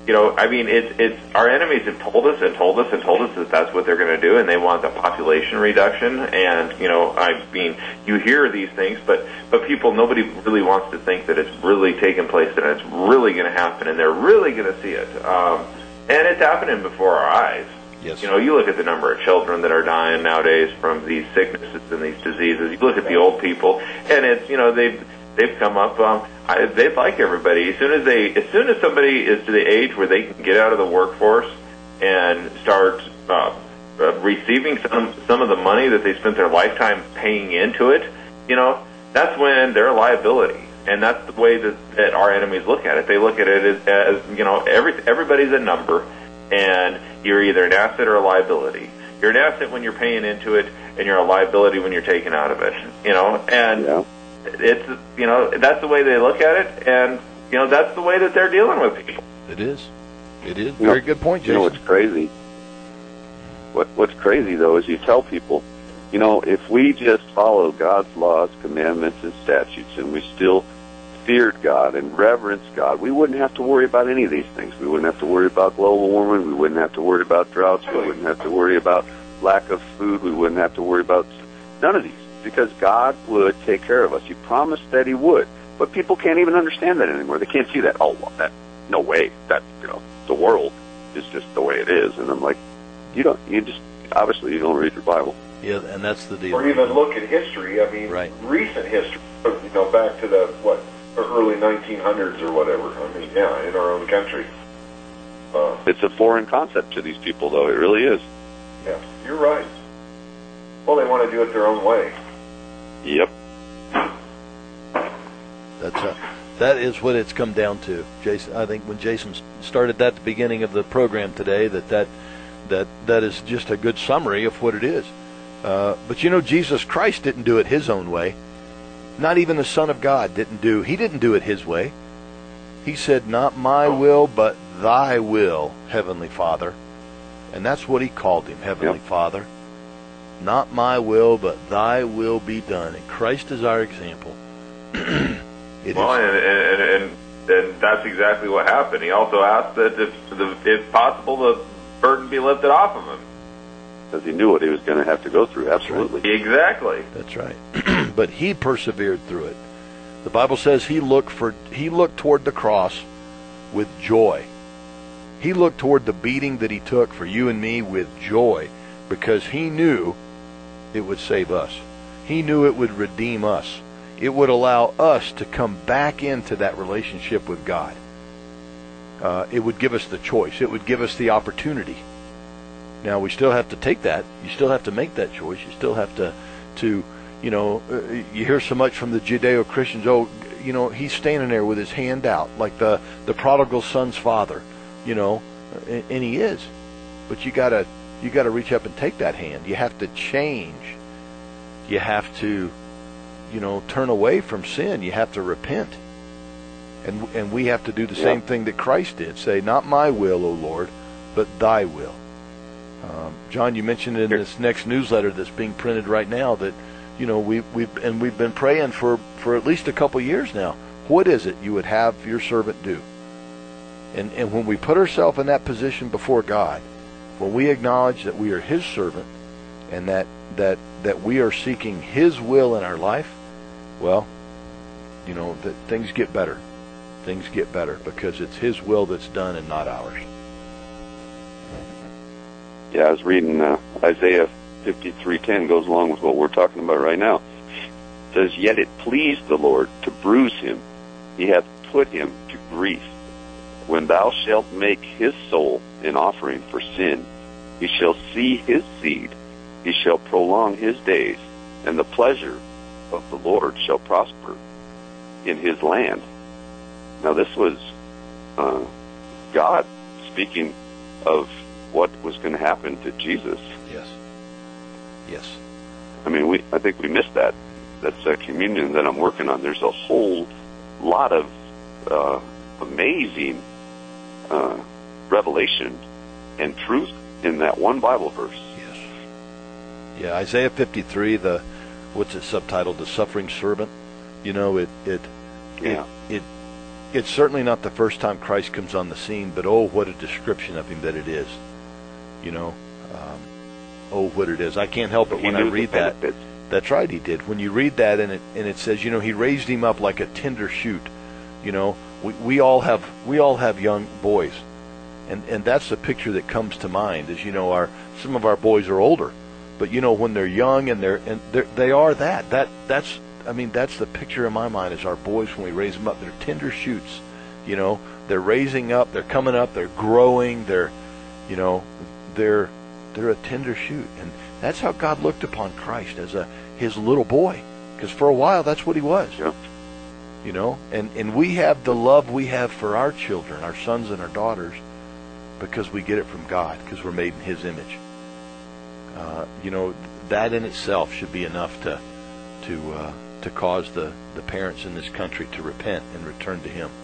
I mean, it's our enemies have told us that that's what they're going to do, and they want the population reduction. And I mean, you hear these things, but nobody really wants to think that it's really taking place, and it's really going to happen, and they're really going to see it. And it's happening before our eyes. Yes. You look at the number of children that are dying nowadays from these sicknesses and these diseases. You look at the old people, and it's they've come up. They like everybody. As soon as somebody is to the age where they can get out of the workforce and start receiving some of the money that they spent their lifetime paying into it, that's when they're a liability. And that's the way that our enemies look at it. They look at it as everybody's a number, and you're either an asset or a liability. You're an asset when you're paying into it, and you're a liability when you're taking out of it. And Yeah. it's that's the way they look at it, and that's the way that they're dealing with people. It is. Very good point, Jason. What's crazy? What's crazy though is you tell people, if we just follow God's laws, commandments, and statutes, and we still feared God and reverenced God, we wouldn't have to worry about any of these things. We wouldn't have to worry about global warming. We wouldn't have to worry about droughts. We wouldn't have to worry about lack of food. We wouldn't have to worry about none of these, because God would take care of us. He promised that He would, but people can't even understand that anymore. They can't see that. Oh, well, no way. That the world is just the way it is. And I'm like, obviously you don't read your Bible. Yeah, and that's the deal. Or even look at history. I mean, Right. Recent history. Back to the early 1900s or whatever. I mean, yeah, in our own country. It's a foreign concept to these people, though. It really is. Yeah, you're right. Well, they want to do it their own way. Yep. That is what it's come down to, Jason. I think when Jason started that at the beginning of the program today, that is just a good summary of what it is. But Jesus Christ didn't do it His own way. Not even the Son of God didn't do it His way. He said, "Not my will, but Thy will, Heavenly Father." And that's what He called Him, Heavenly Father. Not my will, but Thy will be done. And Christ is our example. And that's exactly what happened. He also asked that if possible, the burden be lifted off of Him. Because He knew what He was going to have to go through. Absolutely. Exactly. That's right. But He persevered through it. The Bible says He looked toward the cross with joy. He looked toward the beating that He took for you and me with joy, because He knew it would save us. He knew it would redeem us. It would allow us to come back into that relationship with God. It would give us the choice. It would give us the opportunity. Now, we still have to take that. You still have to make that choice. You still have to you hear so much from the Judeo-Christians, He's standing there with His hand out, like the prodigal son's father, and He is. But you gotta reach up and take that hand. You have to change. You have to, turn away from sin. You have to repent. And we have to do the same thing that Christ did. Say, "Not my will, O Lord, but Thy will." John, you mentioned in this next newsletter that's being printed right now that, we've been praying for at least a couple years now. What is it you would have your servant do? And when we put ourselves in that position before God, when we acknowledge that we are His servant and that we are seeking His will in our life, well, that things get better. Things get better because it's His will that's done and not ours. Yeah, I was reading Isaiah 53:10, goes along with what we're talking about right now. It says, "Yet it pleased the Lord to bruise him. He hath put him to grief. When thou shalt make his soul an offering for sin, he shall see his seed. He shall prolong his days, and the pleasure of the Lord shall prosper in his land." Now, this was God speaking of what was going to happen to Jesus. Yes. I mean, I think we missed that. That's a communion that I'm working on. There's a whole lot of amazing revelation and truth in that one Bible verse. Yes. Yeah, Isaiah 53, what's it subtitled? The Suffering Servant. It it's certainly not the first time Christ comes on the scene, but oh, what a description of him that it is. You know, oh, what it is. I can't help it when I read that. That's right, he did. When you read that and it says, you know, he raised him up like a tender shoot. You know, we all have young boys, and that's the picture that comes to mind. Is, you know, some of our boys are older, but you know, when they're young and they are that's the picture in my mind is our boys when we raise them up. They're tender shoots. You know, they're raising up, they're coming up, they're growing, they're a tender shoot. And that's how God looked upon Christ, as his little boy. Because for a while, that's what he was. Yeah. You know, and we have the love we have for our children, our sons and our daughters, because we get it from God, because we're made in his image. You know, that in itself should be enough to cause the parents in this country to repent and return to him.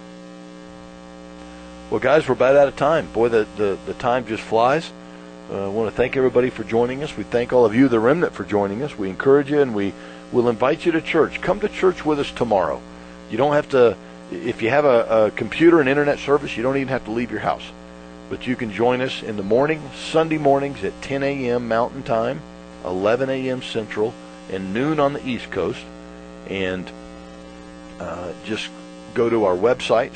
Well, guys, we're about out of time. Boy, the time just flies. I want to thank everybody for joining us. We thank all of you, the Remnant, for joining us. We encourage you, and we will invite you to church. Come to church with us tomorrow. You don't have to, if you have a computer and internet service, you don't even have to leave your house. But you can join us in the morning, Sunday mornings at 10 a.m. Mountain Time, 11 a.m. Central, and noon on the East Coast. And just go to our website,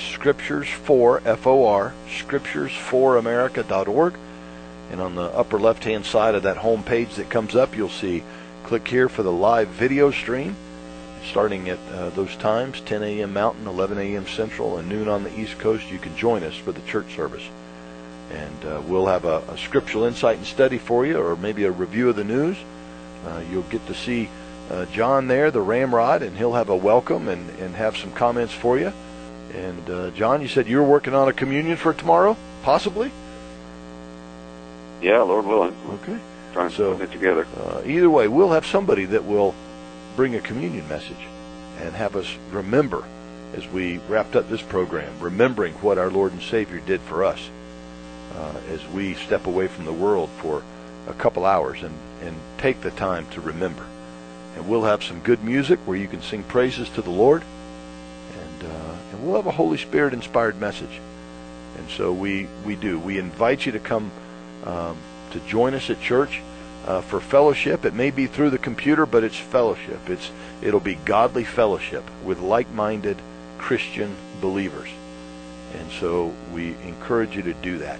scriptures4America.org. And on the upper left-hand side of that home page that comes up, you'll see, click here for the live video stream, starting at those times, 10 a.m. Mountain, 11 a.m. Central, and noon on the East Coast. You can join us for the church service. And we'll have a scriptural insight and study for you, or maybe a review of the news. You'll get to see John there, the ramrod, and he'll have a welcome and have some comments for you. And John, you said you were working on a communion for tomorrow, possibly? Yeah, Lord willing. Okay. Trying to put it together. Either way, we'll have somebody that will bring a communion message and have us remember, as we wrapped up this program, remembering what our Lord and Savior did for us as we step away from the world for a couple hours and take the time to remember. And we'll have some good music where you can sing praises to the Lord, and we'll have a Holy Spirit-inspired message. And so we invite you to come to join us at church for fellowship. It may be through the computer, but it's fellowship. It'll be godly fellowship with like-minded Christian believers. And so we encourage you to do that.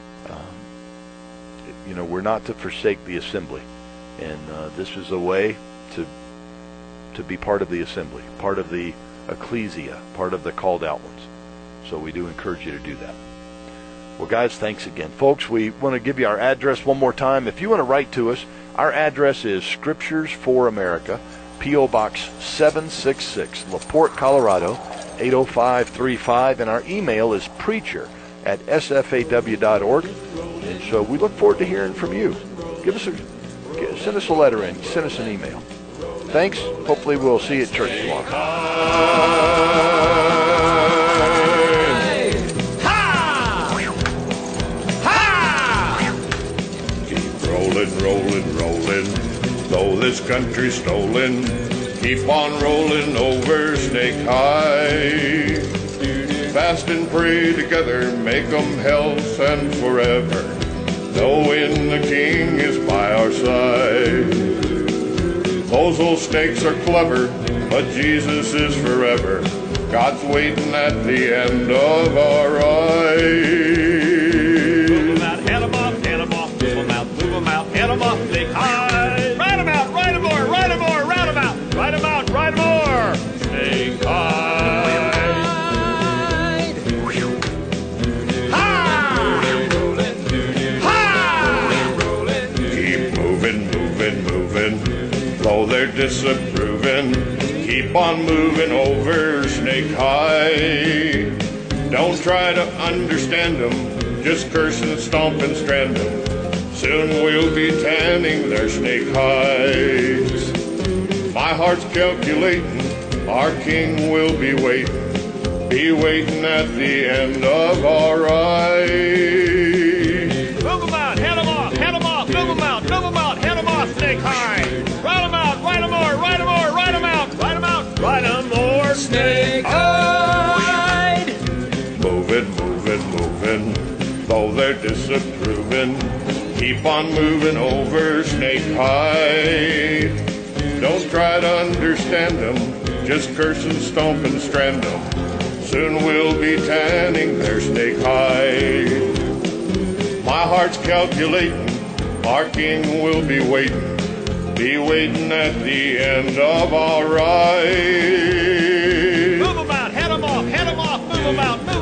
You know, we're not to forsake the assembly. And this is a way to be part of the assembly, part of the ecclesia, part of the called out ones. So we do encourage you to do that. Well, guys, thanks again. Folks, we want to give you our address one more time. If you want to write to us, our address is Scriptures for America, P.O. Box 766, LaPorte, Colorado, 80535, and our email is preacher@sfaw.org. And so we look forward to hearing from you. Send us a letter in, send us an email. Thanks. Hopefully we'll see you at church tomorrow. Rolling, though this country's stolen, keep on rolling over Snake High. Fast and pray together, make 'em health and forever, knowing the King is by our side. Those old snakes are clever, but Jesus is forever. God's waiting at the end of our ride. Head 'em off, Snake High. Ride 'em out, ride 'em more, ride 'em more, ride 'em out. Ride 'em out, ride 'em more. Snake High. Keep moving, though they're disapproving. Keep on moving over Snake High. Don't try to understand them, just curse and stomp and strand them. Soon we'll be tanning their snake hides. My heart's calculating, our King will be waiting at the end of our ride. Move 'em out, head 'em off, move 'em out, head 'em off, Snake High. Ride 'em out, ride 'em more, ride 'em more, ride 'em out, ride 'em out, ride 'em more, Snake High. disapproving. Keep on moving over Snake High. Don't try to understand them, just curse and stomp and strand them. Soon we'll be tanning their Snake High. My heart's calculating, our king will be waiting at the end of our ride. Move 'em out, head 'em off, move 'em out,